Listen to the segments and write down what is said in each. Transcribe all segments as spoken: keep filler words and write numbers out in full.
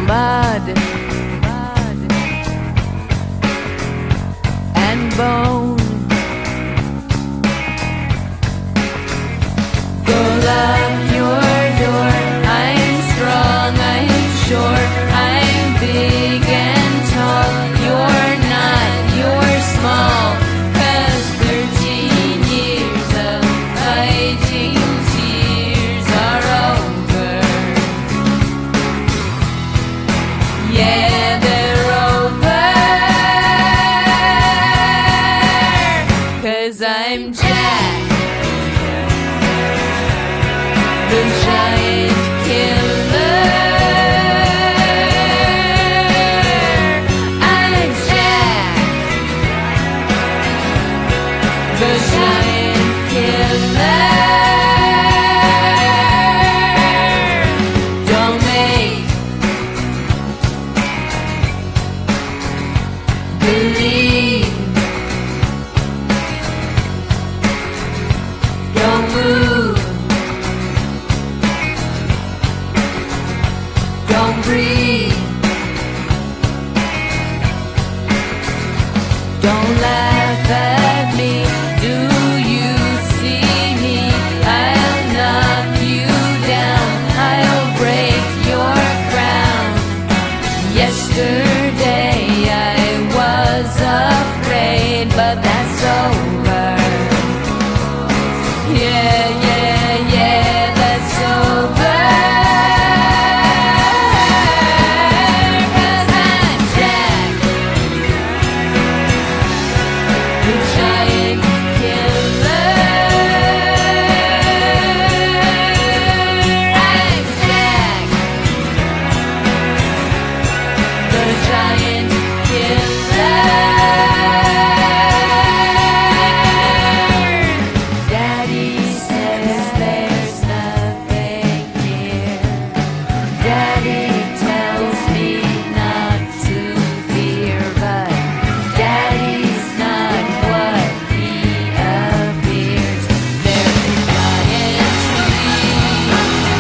mud and bone. Go lock your door. I'm strong, I'm sure. I'm big and tall. You're not, you're small. Cause thirteen years of fighting tears are over. Yeah, they're over. Cause I'm Jack, the giant killer. I'm Jack, the giant killer. Don't make believe. Don't move. Don't breathe. Don't laugh at me. Do you see me? I'll knock you down. I'll break your crown. Yesterday I was afraid, but that's over. Yeah, yeah, yeah, that's over. Cause I'm Jack, the giant killer. I'm Jack, the giant killer. Daddy says there's nothing here. Daddy tells me not to fear, but Daddy's not what he appears. There's a giant tree.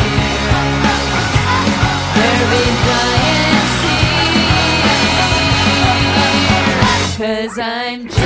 There'll be giants here. Cause I'm